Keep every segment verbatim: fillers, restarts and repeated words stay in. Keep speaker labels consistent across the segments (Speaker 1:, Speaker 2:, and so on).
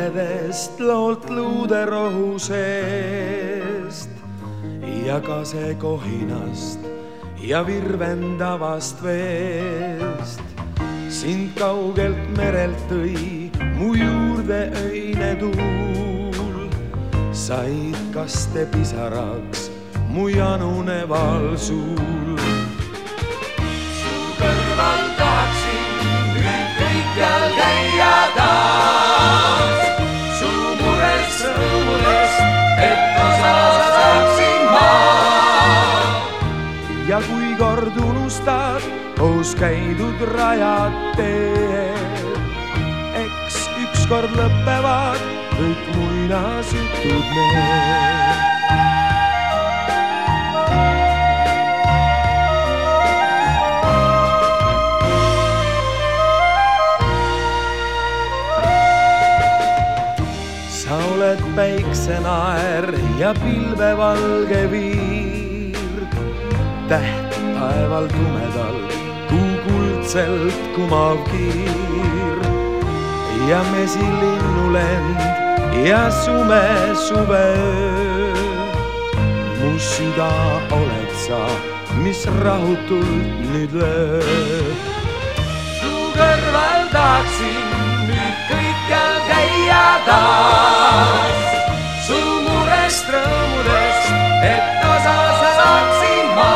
Speaker 1: luledest loolt luuderohu seest ja kase kohinast ja virvendavast veest. Sind kaugelt merelt tõi mu juurde öine tuul, said kaste pisaraks mu januneval suul.
Speaker 2: Su kõrval tahaksin nüüd kõikjal käia taas, su murest rõõmudest, et osa saaksin ma.
Speaker 1: Ja kui kord unustad koos käidud rajad teed, eks ükskord lõpevad kõik muinasjutud need. Sa oled päiksenaer ja pilvevalge viir, täht taeval tumedal, kuu kuldselt kumav kiir. Ja mesilinnu-lend ja sume suveöö, mu süda oled sa, mis rahutult nüüd lööb.
Speaker 2: Su kõrval tahaksin nüüd kõikjal käia taas, su murest rõõmudest, et osa saaksin ma.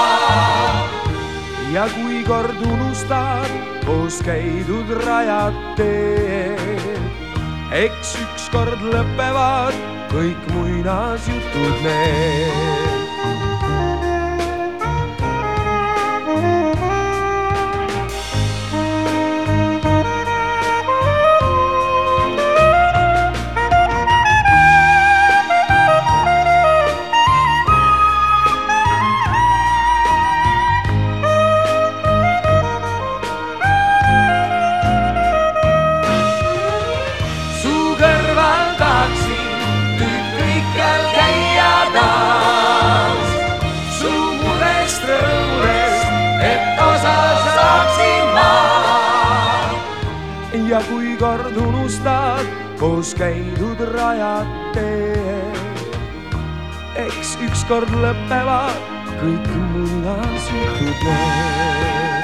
Speaker 1: Ja kui kord unustad koos käidud rajad teed, eks ükskord lõpevad kõik muinasjutud need. Ja kui kord unustad koos käidud rajad teed, eks ükskord lõpevad kõik muinasjutud need.